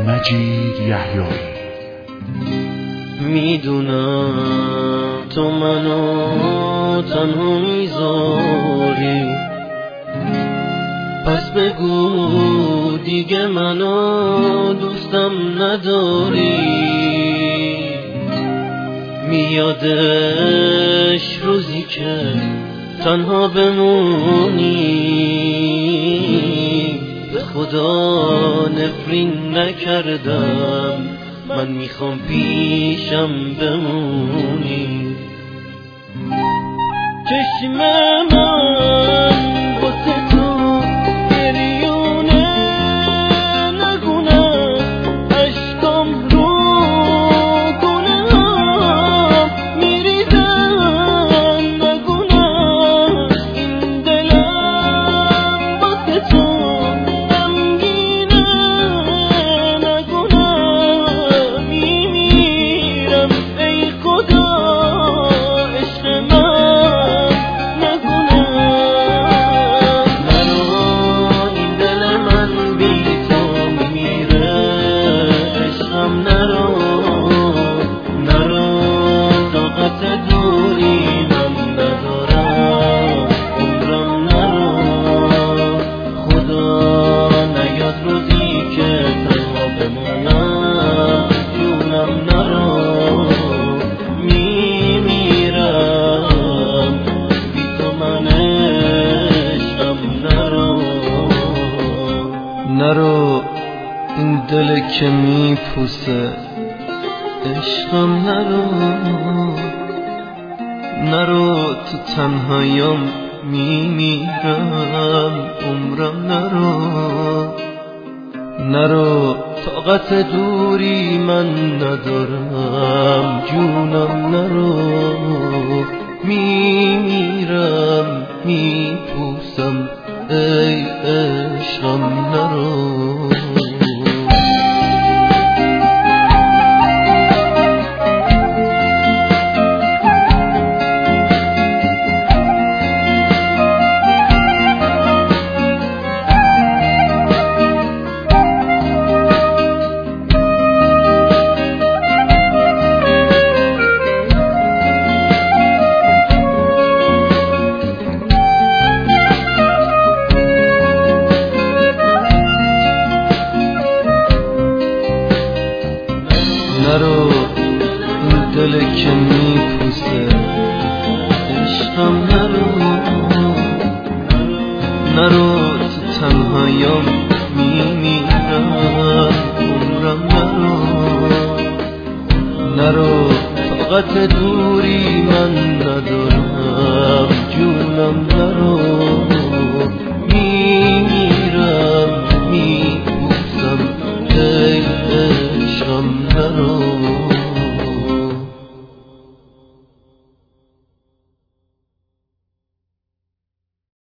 مجید یحیایی. میدونم تو منو تنها میذاری، پس بگو دیگه منو دوستم نداری. میادش روزی که تنها بمونی، به خدا نفرین نکردم، من میخوام پیشم بمونی. چشم من واسه تو گریونه نگونه، عشقم رو گونه‌ام میریزن نگونه. این دلم واسه تو غمگینه نگونه. میمیرم ای خدا عشق من نگونه. منو این دل من بی تو میمیره، عشقم نرو طاقت دوری من ندارم، عمرم نرو. خدا نیاد روزی که تنها بمونم، جونم نرو. میمیرم بی تو من، عشقم نرو. این دل که میپوسه عشقم نرو. تو تنهاییم میمیرم، عمرم نرو. طاقت دوری من ندارم، جونم نرو. میمیرم میپوسم ای عشقم نرو. این دل که میپوسه عشقم نرو. تو تنهاییم میمیرم، عمرم نرو. طاقت دوری من ندارم، جونم نرو.